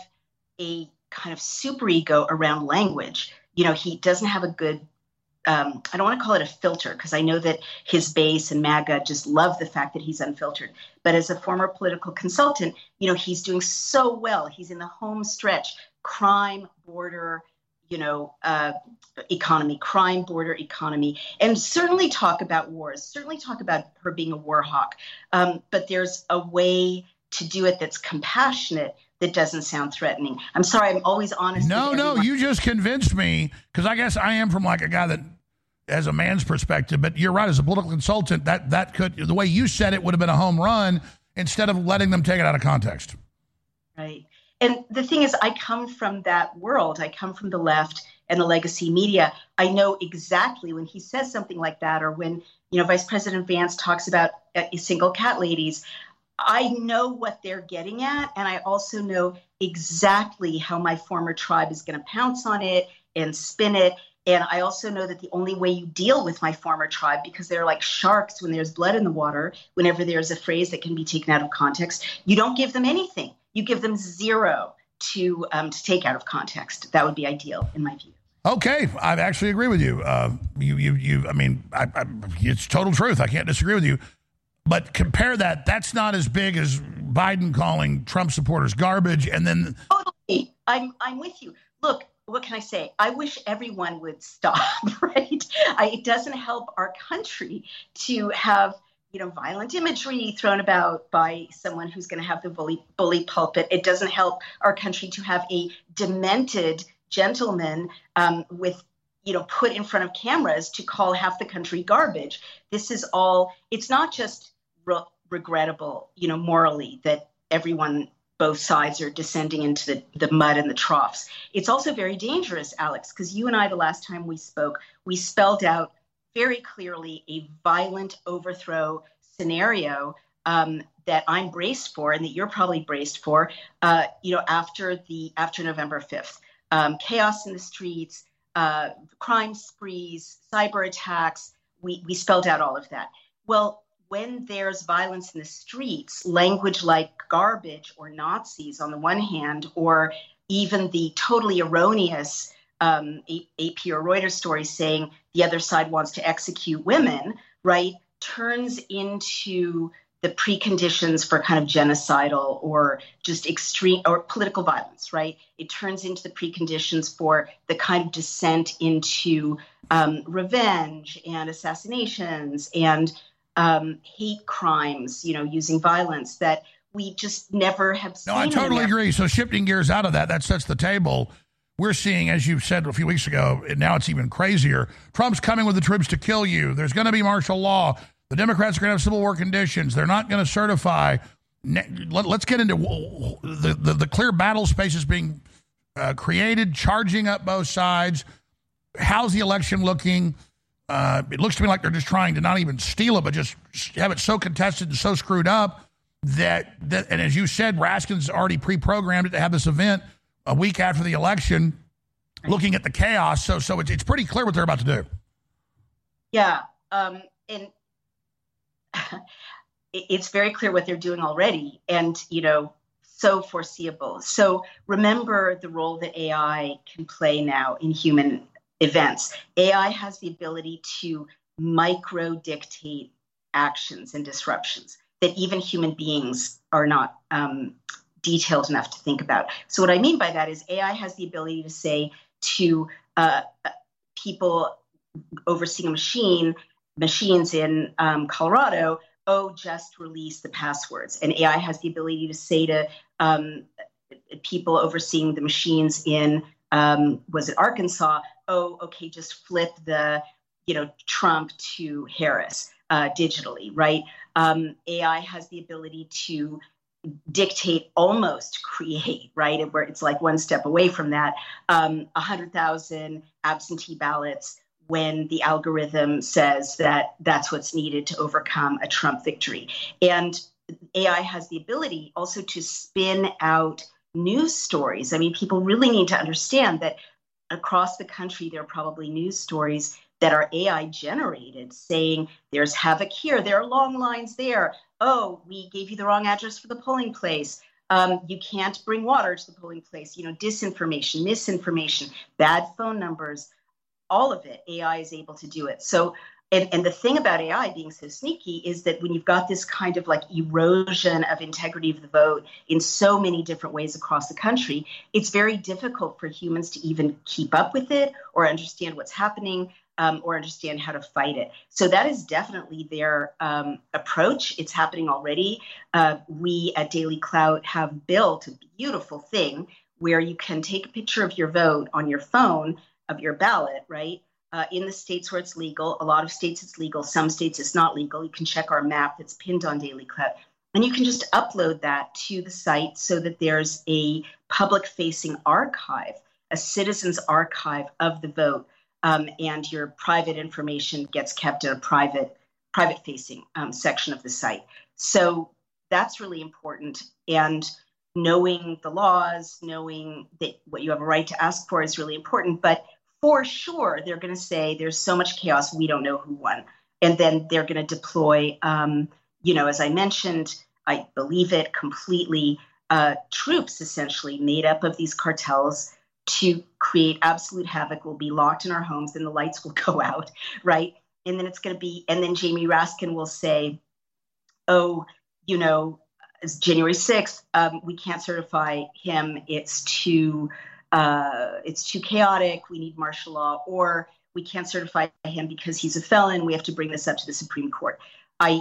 a kind of super ego around language. You know, he doesn't have a good. Um, I don't want to call it a filter, because I know that his base and MAGA just love the fact that he's unfiltered. But as a former political consultant, you know, he's doing so well. He's in the home stretch, crime, border, you know, uh, economy, crime, border, economy, and certainly talk about wars, certainly talk about her being a war hawk. Um, but there's a way to do it that's compassionate, that doesn't sound threatening. I'm sorry, I'm always honest. No, no, you just convinced me, because I guess I am from like a guy that has a man's perspective, but you're right, as a political consultant, that, that could, the way you said it would have been a home run instead of letting them take it out of context. Right. And the thing is, I come from that world. I come from the left and the legacy media. I know exactly when he says something like that, or when, you know, Vice President Vance talks about uh, single cat ladies, I know what they're getting at. And I also know exactly how my former tribe is going to pounce on it and spin it. And I also know that the only way you deal with my former tribe, because they're like sharks when there's blood in the water, whenever there's a phrase that can be taken out of context, you don't give them anything. You give them zero to um, to take out of context. That would be ideal, in my view. Okay, I actually agree with you. Uh, you, you, you. I mean, I, I, it's total truth. I can't disagree with you. But compare that. That's not as big as Biden calling Trump supporters garbage, and then totally. I'm I'm with you. Look, what can I say? I wish everyone would stop. Right? I, it doesn't help our country to have, you know, violent imagery thrown about by someone who's going to have the bully bully pulpit. It doesn't help our country to have a demented gentleman um, with, you know, put in front of cameras to call half the country garbage. This is all, it's not just re- regrettable, you know, morally, that everyone, both sides are descending into the, the mud and the troughs. It's also very dangerous, Alex, because you and I, the last time we spoke, we spelled out very clearly a violent overthrow scenario um, that I'm braced for, and that you're probably braced for, uh, you know, after the after November fifth. Um, chaos in the streets, uh, crime sprees, cyber attacks. We, we spelled out all of that. Well, when there's violence in the streets, language like garbage or Nazis on the one hand, or even the totally erroneous um, A P or Reuters story saying the other side wants to execute women, right, turns into the preconditions for kind of genocidal or just extreme or political violence, right? It turns into the preconditions for the kind of descent into um, revenge and assassinations and um, hate crimes, you know, using violence that we just never have seen. No, I totally agree. So shifting gears out of that, that sets the table. we're seeing, as you said a few weeks ago, and now it's even crazier, Trump's coming with the troops to kill you. There's going to be martial law. The Democrats are going to have civil war conditions. They're not going to certify. Let's get into the, the, the clear battle spaces being uh, created, charging up both sides. How's the election looking? Uh, it looks to me like they're just trying to not even steal it, but just have it so contested and so screwed up that, that and as you said, Raskin's already pre-programmed it to have this event a week after the election, looking at the chaos. So so it's, it's pretty clear what they're about to do. Yeah, um, and it's very clear what they're doing already, and, you know, so foreseeable. So remember the role that A I can play now in human events. A I has the ability to micro-dictate actions and disruptions that even human beings are not um, detailed enough to think about. So what I mean by that is A I has the ability to say to uh, people overseeing a machine, machines in um, Colorado, oh, just release the passwords. And A I has the ability to say to um, people overseeing the machines in, um, was it Arkansas, oh, okay, just flip the, you know, Trump to Harris uh, digitally, right? Um, A I has the ability to dictate, almost create, right? Where it's like one step away from that, um, one hundred thousand absentee ballots when the algorithm says that that's what's needed to overcome a Trump victory. And A I has the ability also to spin out news stories. I mean, people really need to understand that across the country, there are probably news stories that are A I generated saying there's havoc here, there are long lines there. Oh, we gave you the wrong address for the polling place. Um, you can't bring water to the polling place. You know, disinformation, misinformation, bad phone numbers, all of it, A I is able to do it. So, and, and the thing about A I being so sneaky is that when you've got this kind of like erosion of integrity of the vote in so many different ways across the country, it's very difficult for humans to even keep up with it or understand what's happening. Um, or understand how to fight it. So that is definitely their um, approach. It's happening already. Uh, we at Daily Clout have built a beautiful thing where you can take a picture of your vote on your phone, of your ballot, right? Uh, in the states where it's legal, a lot of states it's legal, some states it's not legal. You can check our map that's pinned on Daily Clout. And you can just upload that to the site so that there's a public-facing archive, a citizen's archive of the vote. Um, and your private information gets kept in a private, private-facing um, section of the site. So that's really important. And knowing the laws, knowing that what you have a right to ask for is really important. But for sure, they're going to say there's so much chaos, we don't know who won. And then they're going to deploy, um, you know, as I mentioned, I believe it completely, uh, troops essentially made up of these cartels to create absolute havoc. We'll be locked in our homes and the lights will go out, right? And then it's going to be, and then Jamie Raskin will say, oh, you know, it's January sixth, um, we can't certify him. It's too, uh, it's too chaotic. We need martial law, or we can't certify him because he's a felon. We have to bring this up to the Supreme Court. I,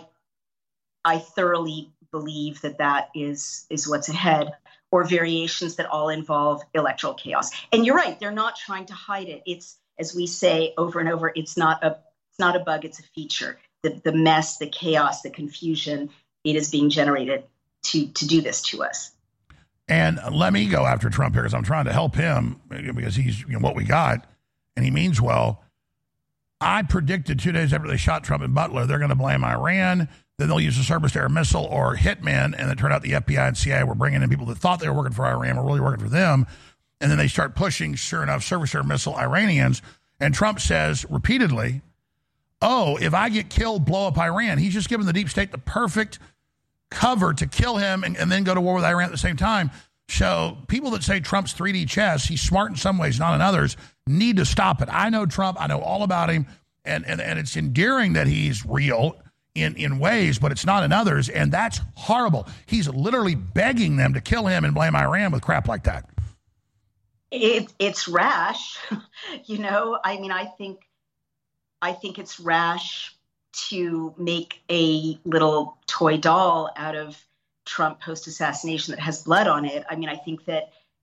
I thoroughly believe that that is, is what's ahead, or variations that all involve electoral chaos. And you're right, they're not trying to hide it. It's, as we say over and over, it's not a, it's not a bug, it's a feature. The, the mess, the chaos, the confusion, it is being generated to, to do this to us. And let me go after Trump here because I'm trying to help him because he's, you know, what we got, and he means well. I predicted two days after they shot Trump in Butler, they're going to blame Iran. Then they'll use a surface-to-air missile or hitmen, and it turned out the F B I and C I A were bringing in people that thought they were working for Iran, were really working for them, and then they start pushing, sure enough, surface-to-air missile Iranians, and Trump says repeatedly, oh, if I get killed, blow up Iran. He's just given the deep state the perfect cover to kill him and, and then go to war with Iran at the same time. So people that say Trump's three D chess, he's smart in some ways, not in others, need to stop it. I know Trump. I know all about him, and, and, and it's endearing that he's real in, in ways, but it's not in others, and that's horrible. He's literally begging them to kill him and blame Iran with crap like that. It, it's rash, you know. I mean, I think, I think it's rash to make a little toy doll out of Trump post-assassination that has blood on it. I mean, I think that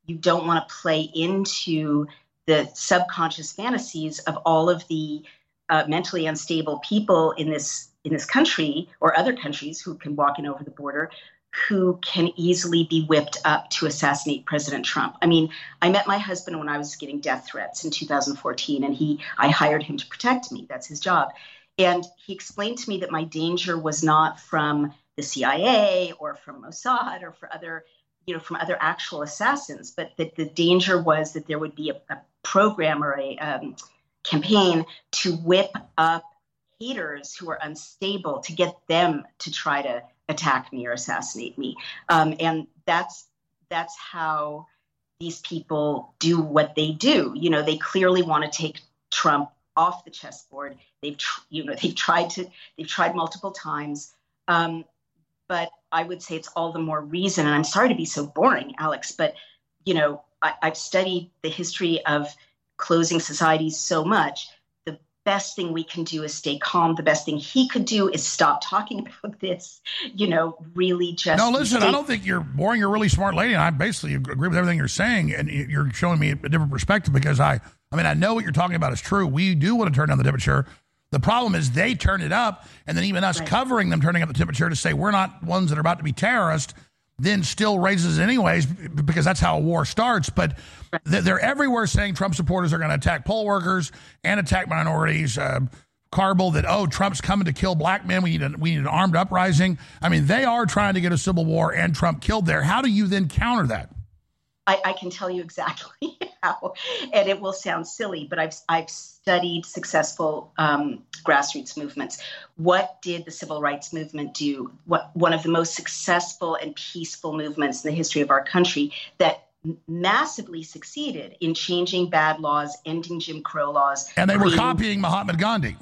you don't want to play into the subconscious fantasies of all of the uh, mentally unstable people in this in this country or other countries who can walk in over the border, who can easily be whipped up to assassinate President Trump. I mean, I met my husband when I was getting death threats in two thousand fourteen, and he I hired him to protect me. That's his job. And he explained to me that my danger was not from the C I A or from Mossad or for other, you know, from other actual assassins, but that the danger was that there would be a, a program or a um, campaign to whip up haters who are unstable, to get them to try to attack me or assassinate me. Um, and that's that's how these people do what they do. You know, they clearly want to take Trump off the chessboard. They've, tr- you know, they've tried to, they've tried multiple times. Um, but I would say it's all the more reason. And I'm sorry to be so boring, Alex, but you know, I, I've studied the history of closing societies so much. The best thing we can do is stay calm. The best thing he could do is stop talking about this, you know, really just. No, listen, stay- I don't think you're boring. You're a really smart lady. And I basically agree with everything you're saying. And you're showing me a different perspective because I, I mean, I know what you're talking about is true. We do want to turn down the temperature. The problem is they turn it up, and then even us right. covering them turning up the temperature to say we're not ones that are about to be terrorists, then still raises it anyways, because that's how a war starts. But they're everywhere saying Trump supporters are going to attack poll workers and attack minorities. Uh, Carball that, oh, Trump's coming to kill black men. We need, a, we need an armed uprising. I mean, they are trying to get a civil war, and Trump killed there. How do you then counter that? I, I can tell you exactly how, and it will sound silly, but I've I've studied successful um, grassroots movements. What did the civil rights movement do? What one of the most successful and peaceful movements in the history of our country that massively succeeded in changing bad laws, ending Jim Crow laws. And they were copying Mahatma Gandhi.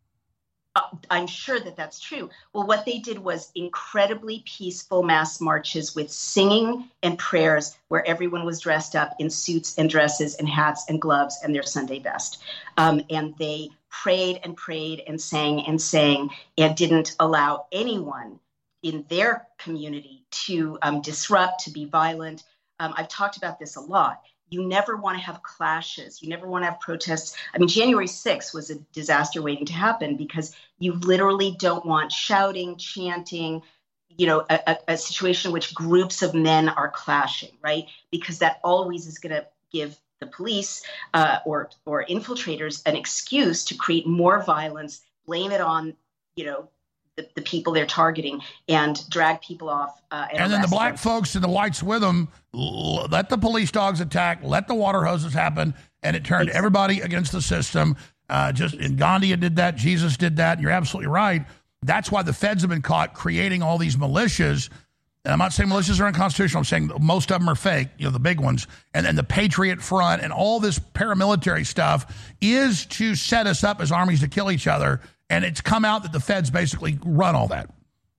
Uh, I'm sure that that's true. Well, what they did was incredibly peaceful mass marches with singing and prayers where everyone was dressed up in suits and dresses and hats and gloves and their Sunday best. Um, and they prayed and prayed and sang and sang and didn't allow anyone in their community to um, disrupt, to be violent. Um, I've talked about this a lot. You never want to have clashes. You never want to have protests. I mean, January sixth was a disaster waiting to happen because you literally don't want shouting, chanting, you know, a, a, a situation in which groups of men are clashing, right? Because that always is going to give the police uh, or or infiltrators an excuse to create more violence, blame it on, you know, the, the people they're targeting, and drag people off. Uh, and and then the black them. folks and the whites with them, l- let the police dogs attack, let the water hoses happen, and it turned exactly. everybody against the system. Uh, just and Gandhi did that, Jesus did that, and you're absolutely right. That's why the feds have been caught creating all these militias. And I'm not saying militias are unconstitutional. I'm saying most of them are fake, you know, the big ones. And then the Patriot Front and all this paramilitary stuff is to set us up as armies to kill each other. And it's come out that the feds basically run all that.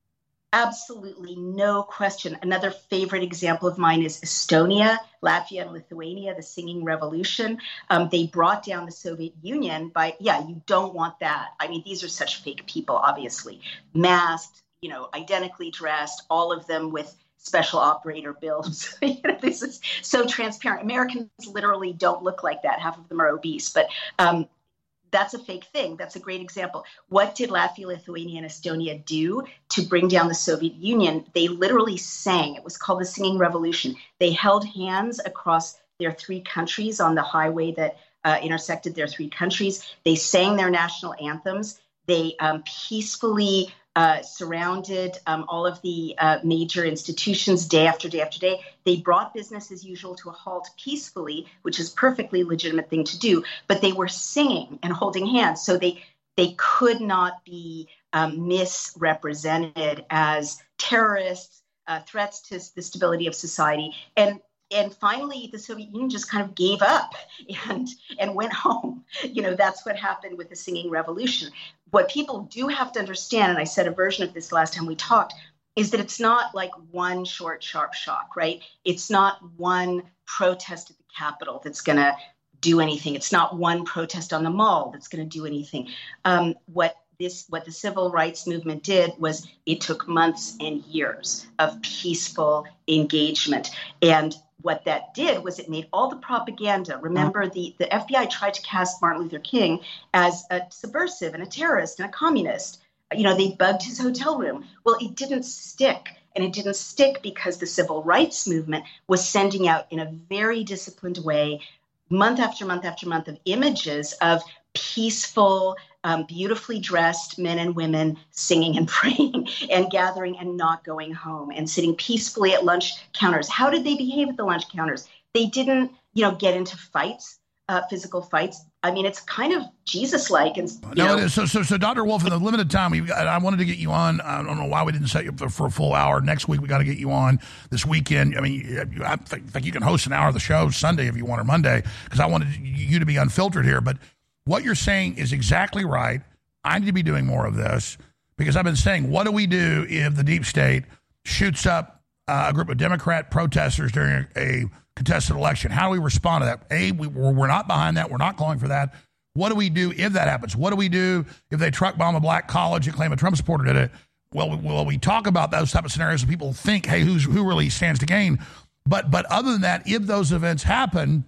Absolutely, no question. Another favorite example of mine is Estonia, Latvia, and Lithuania, the singing revolution. Um, they brought down the Soviet Union by, yeah, you don't want that. I mean, these are such fake people, obviously. Masked, you know, identically dressed, all of them with special operator bills. You know, this is so transparent. Americans literally don't look like that. Half of them are obese, but um, that's a fake thing. That's a great example. What did Latvia, Lithuania, and Estonia do to bring down the Soviet Union? They literally sang. It was called the Singing Revolution. They held hands across their three countries on the highway that uh, intersected their three countries. They sang their national anthems. They um, peacefully uh, surrounded um, all of the uh, major institutions day after day after day. They brought business as usual to a halt peacefully, which is a perfectly legitimate thing to do. But they were singing and holding hands. So they they could not be um, misrepresented as terrorists, uh, threats to the stability of society. And And finally, the Soviet Union just kind of gave up and and went home. You know, that's what happened with the Singing Revolution. What people do have to understand, and I said a version of this last time we talked, is that it's not like one short, sharp shock, right? It's not one protest at the Capitol that's going to do anything. It's not one protest on the mall that's going to do anything. Um, what This, what the civil rights movement did was it took months and years of peaceful engagement. And what that did was it made all the propaganda. Remember, the, the F B I tried to cast Martin Luther King as a subversive and a terrorist and a communist. You know, they bugged his hotel room. Well, it didn't stick. And it didn't stick because the civil rights movement was sending out in a very disciplined way, month after month after month, of images of peaceful, um, beautifully dressed men and women singing and praying and gathering and not going home and sitting peacefully at lunch counters. How did they behave at the lunch counters? They didn't, you know, get into fights, uh, physical fights. I mean, it's kind of Jesus-like. And, no, know, it is. So, so, so, Doctor Wolf, in the limited time, we I wanted to get you on. I don't know why we didn't set you up for, for a full hour. Next week, we got to get you on this weekend. I mean, I think, think you can host an hour of the show Sunday if you want, or Monday, because I wanted you to be unfiltered here. But what you're saying is exactly right. I need to be doing more of this because I've been saying, what do we do if the deep state shoots up uh, a group of Democrat protesters during a, a contested election? How do we respond to that? A, we, we're not behind that. We're not calling for that. What do we do if that happens? What do we do if they truck bomb a black college and claim a Trump supporter did it? Well, we, well, we talk about those type of scenarios and people think, hey, who's who really stands to gain? But but other than that, if those events happen,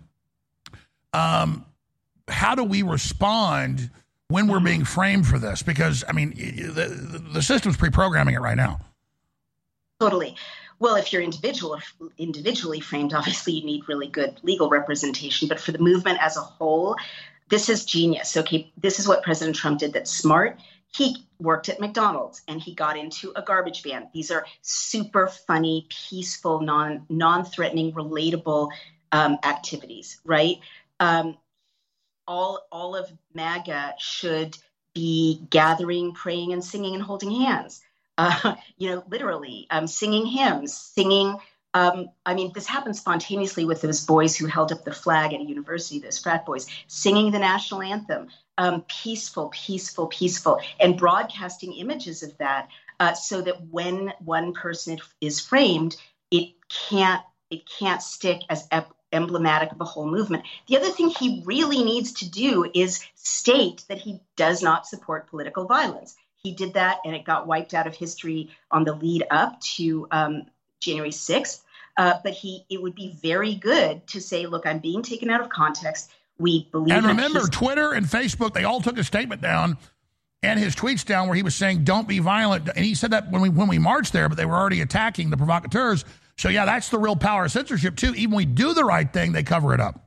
um, how do we respond when we're being framed for this? Because, I mean, the, the system's pre-programming it right now. Totally. Well, if you're individual, individually framed, obviously you need really good legal representation. But for the movement as a whole, this is genius. Okay, this is what President Trump did that's smart. He worked at McDonald's and he got into a garbage van. These are super funny, peaceful, non, non-threatening, relatable um, activities, right? Um, all, all of MAGA should be gathering, praying, and singing and holding hands. Uh, you know, literally um, singing hymns, singing. Um, I mean, this happened spontaneously with those boys who held up the flag at a university, those frat boys, singing the national anthem, um, peaceful, peaceful, peaceful, and broadcasting images of that uh, so that when one person is framed, it can't it can't stick as ep- emblematic of a whole movement. The other thing he really needs to do is state that he does not support political violence. He did that, and it got wiped out of history on the lead up to um, January sixth. Uh, but he, it would be very good to say, look, I'm being taken out of context. We believe. And remember, Twitter and Facebook, they all took a statement down and his tweets down where he was saying, don't be violent. And he said that when we when we marched there, but they were already attacking the provocateurs. So, yeah, that's the real power of censorship, too. Even when we do the right thing, they cover it up.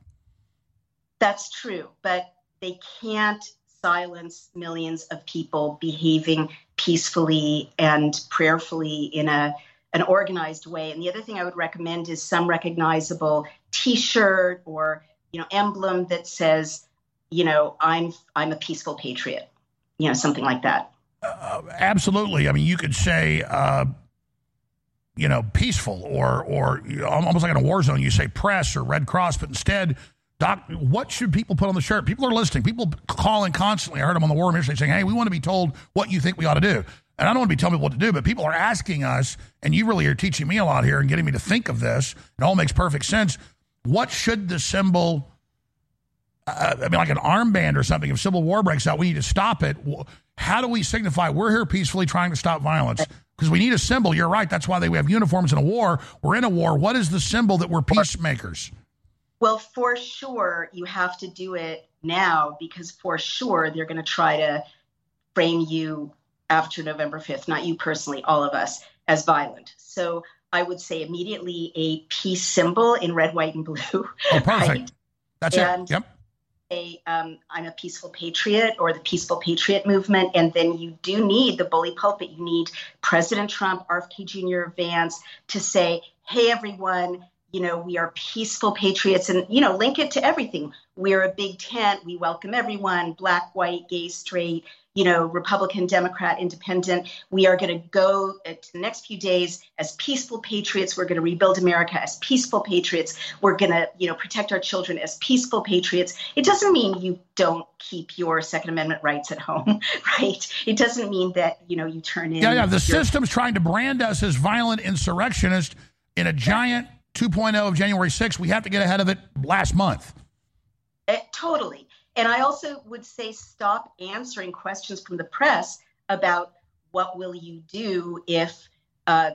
That's true. But they can't silence millions of people behaving peacefully and prayerfully in a an organized way. And the other thing I would recommend is some recognizable T-shirt or, you know, emblem that says, you know, I'm I'm a peaceful patriot, you know, something like that. Uh, absolutely. I mean, you could say, uh, you know, peaceful or or you know, almost like in a war zone, you say press or Red Cross, but instead, Doc, what should people put on the shirt? People are listening. People calling constantly. I heard them on the War Room yesterday saying, hey, we want to be told what you think we ought to do. And I don't want to be telling people what to do, but people are asking us, and you really are teaching me a lot here and getting me to think of this. It all makes perfect sense. What should the symbol, uh, I mean, like an armband or something, if civil war breaks out, we need to stop it. How do we signify we're here peacefully trying to stop violence? Because we need a symbol. You're right. That's why they, we have uniforms in a war. We're in a war. What is the symbol that we're peacemakers? Well, for sure, you have to do it now because for sure they're going to try to frame you after November fifth, not you personally, all of us, as violent. So I would say immediately a peace symbol in red, white, and blue. Oh, perfect. Right? That's and it. Yep. A, um, I'm a peaceful patriot or the peaceful patriot movement. And then you do need the bully pulpit. You need President Trump, R F K Junior, Vance to say, hey, everyone, you know, we are peaceful patriots and, you know, link it to everything. We're a big tent. We welcome everyone, black, white, gay, straight, you know, Republican, Democrat, independent. We are going to go to the next few days as peaceful patriots. We're going to rebuild America as peaceful patriots. We're going to, you know, protect our children as peaceful patriots. It doesn't mean you don't keep your Second Amendment rights at home, right? It doesn't mean that, you know, you turn in. Yeah, yeah. The system's trying to brand us as violent insurrectionists in a giant two point oh of January sixth. We have to get ahead of it last month. Uh, totally. And I also would say stop answering questions from the press about what will you do if uh,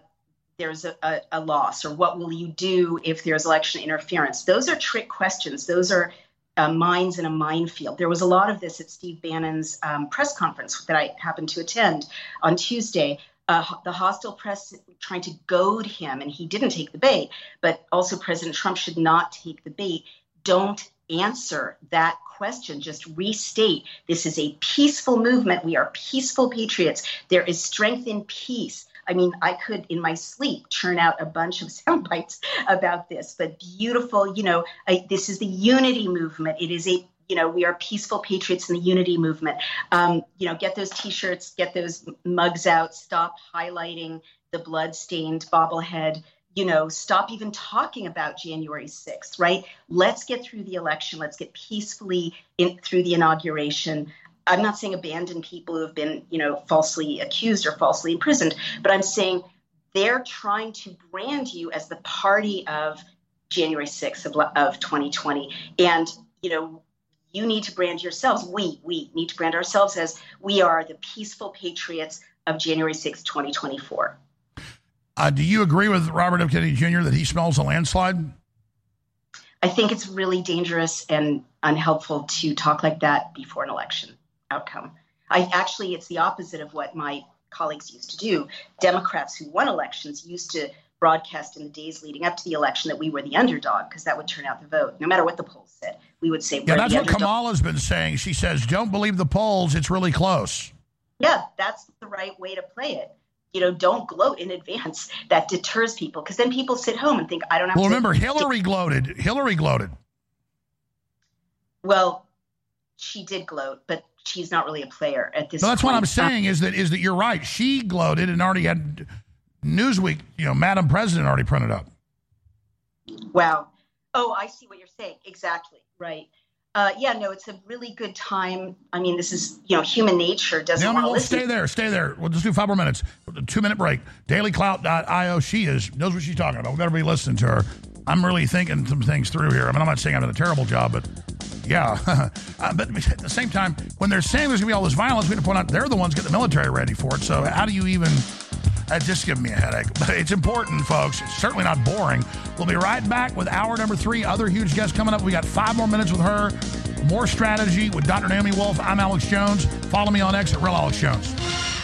there's a, a, a loss, or what will you do if there's election interference? Those are trick questions. Those are uh, mines in a minefield. There was a lot of this at Steve Bannon's um, press conference that I happened to attend on Tuesday. Uh, the hostile press trying to goad him, and he didn't take the bait, but also President Trump should not take the bait. Don't answer that question. Just restate, this is a peaceful movement. We are peaceful patriots. There is strength in peace. I mean, I could, in my sleep, churn out a bunch of sound bites about this, but beautiful, you know, I, this is the unity movement. It is a, you know, we are peaceful patriots in the unity movement. Um, you know, get those T-shirts, get those mugs out, stop highlighting the blood-stained bobblehead, you know, stop even talking about January sixth, right? Let's get through the election. Let's get peacefully in, through the inauguration. I'm not saying abandon people who have been, you know, falsely accused or falsely imprisoned, but I'm saying they're trying to brand you as the party of January sixth of, of twenty twenty. And, you know, you need to brand yourselves. We, we need to brand ourselves as we are the peaceful patriots of January sixth, twenty twenty-four. Uh, do you agree with Robert F. Kennedy Junior that he smells a landslide? I think it's really dangerous and unhelpful to talk like that before an election outcome. I actually, it's the opposite of what my colleagues used to do. Democrats who won elections used to broadcast in the days leading up to the election that we were the underdog, because that would turn out the vote. No matter what the polls said, we would say, yeah, we're that's the what underdog. Kamala's been saying. She says, don't believe the polls. It's really close. Yeah, that's the right way to play it. You know, don't gloat in advance. That deters people, because then people sit home and think, I don't have well, to. Well, remember, Hillary gloated. Hillary gloated. Well, she did gloat, but she's not really a player at this no, that's point. what I'm saying is that is that you're right. She gloated and already had Newsweek, you know, Madam President already printed up. Wow. Oh, I see what you're saying. Exactly. Right. Uh, yeah, no, it's a really good time. I mean, this is, you know, human nature doesn't no, want to we'll listen. Stay there. Stay there. We'll just do five more minutes. A two-minute break. daily clout dot io. She is, knows what she's talking about. We better be listening to her. I'm really thinking some things through here. I mean, I'm not saying I'm doing a terrible job, but yeah. uh, but at the same time, when they're saying there's going to be all this violence, we have to point out they're the ones getting the military ready for it. So how do you even... That just gives me a headache. But it's important, folks. It's certainly not boring. We'll be right back with hour number three. Other huge guests coming up. We got five more minutes with her. More strategy with Doctor Naomi Wolf. I'm Alex Jones. Follow me on X at Real Alex Jones.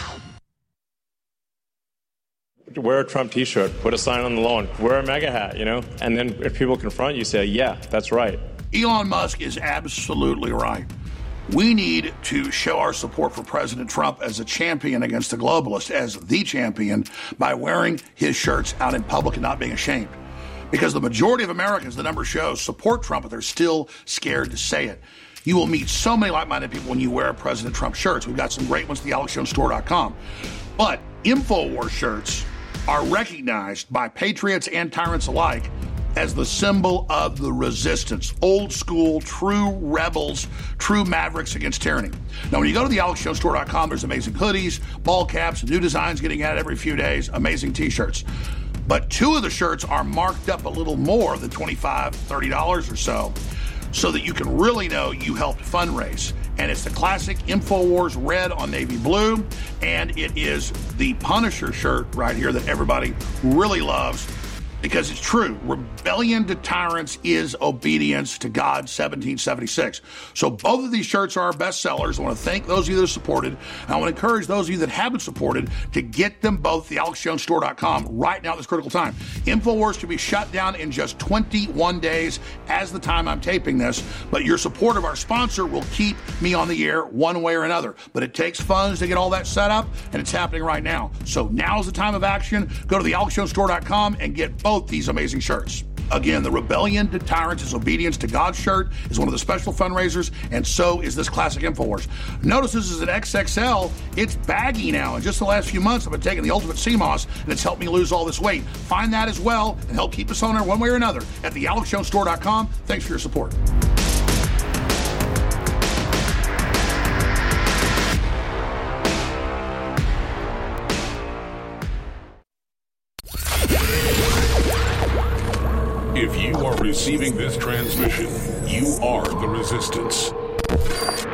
Wear a Trump T-shirt. Put a sign on the lawn. Wear a MAGA hat, you know? And then if people confront you, say, yeah, that's right. Elon Musk is absolutely right. We need to show our support for President Trump as a champion against the globalists, as the champion, by wearing his shirts out in public and not being ashamed. Because the majority of Americans, the numbers show, support Trump, but they're still scared to say it. You will meet so many like-minded people when you wear President Trump shirts. We've got some great ones at the alex jones store dot com. But InfoWars shirts are recognized by patriots and tyrants alike as the symbol of the resistance. Old school, true rebels, true mavericks against tyranny. Now, when you go to the alex jones store dot com, there's amazing hoodies, ball caps, new designs getting added every few days, amazing T-shirts. But two of the shirts are marked up a little more than twenty-five dollars, thirty dollars or so, so that you can really know you helped fundraise. And it's the classic InfoWars red on navy blue, and it is the Punisher shirt right here that everybody really loves. Because it's true, rebellion to tyrants is obedience to God, seventeen seventy-six. So both of these shirts are our best sellers. I want to thank those of you that have supported. And I want to encourage those of you that haven't supported to get them both at the alex jones store dot com right now at this critical time. InfoWars can be shut down in just twenty-one days as the time I'm taping this. But your support of our sponsor will keep me on the air one way or another. But it takes funds to get all that set up, and it's happening right now. So now's the time of action. Go to the alex jones store dot com and get both Both these amazing shirts. Again, the Rebellion to Tyrants is Obedience to God shirt is one of the special fundraisers, and so is this classic InfoWars. Notice this is an X X L. It's baggy now. In just the last few months, I've been taking the Ultimate Sea Moss, and it's helped me lose all this weight. Find that as well and help keep us on air one way or another at the alex jones store dot com. Thanks for your support. If you are receiving this transmission, you are the resistance.